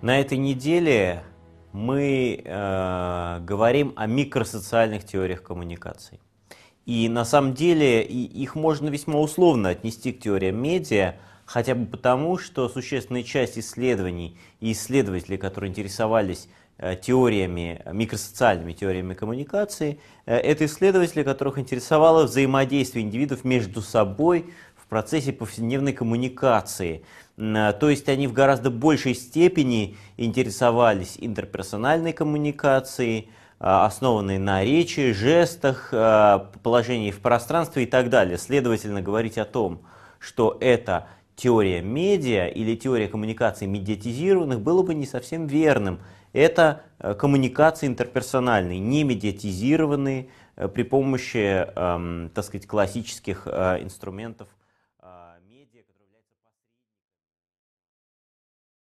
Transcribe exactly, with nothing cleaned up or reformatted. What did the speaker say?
На этой неделе мы э, говорим о микросоциальных теориях коммуникаций. И на самом деле и их можно весьма условно отнести к теориям медиа, хотя бы потому, что существенная часть исследований и исследователей, которые интересовались э, теориями, микросоциальными теориями коммуникации, э, это исследователи, которых интересовало взаимодействие индивидов между собой в процессе повседневной коммуникации. То есть они в гораздо большей степени интересовались интерперсональной коммуникацией, основанной на речи, жестах, положении в пространстве и так далее. Следовательно, говорить о том, что это теория медиа или теория коммуникаций медиатизированных, было бы не совсем верным. Это коммуникации интерперсональные, не медиатизированные при помощи, так сказать, классических инструментов медиа, которые являются посредниками.